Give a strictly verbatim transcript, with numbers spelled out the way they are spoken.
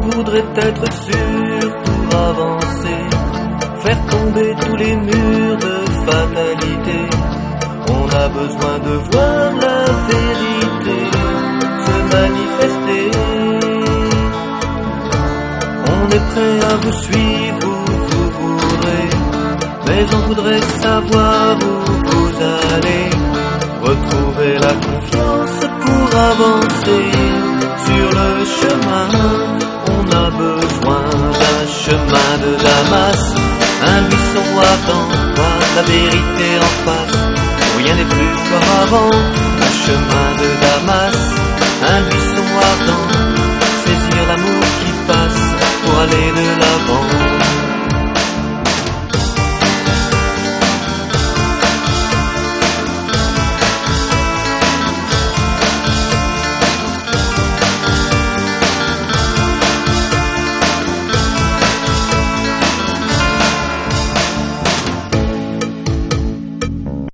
voudrait être sûr pour avancer, faire tomber tous les murs de fatalité. On a besoin de voir la vérité se manifester. On est prêt à vous suivre où vous voudrez, mais on voudrait savoir où vous allez. Retrouver la confiance pour avancer sur le chemin. On a besoin d'un chemin de Damas, un buisson ardent, voir la vérité en face. Rien n'est plus fort avant, un chemin de Damas, un buisson ardent, saisir l'amour qui passe pour aller de l'avant.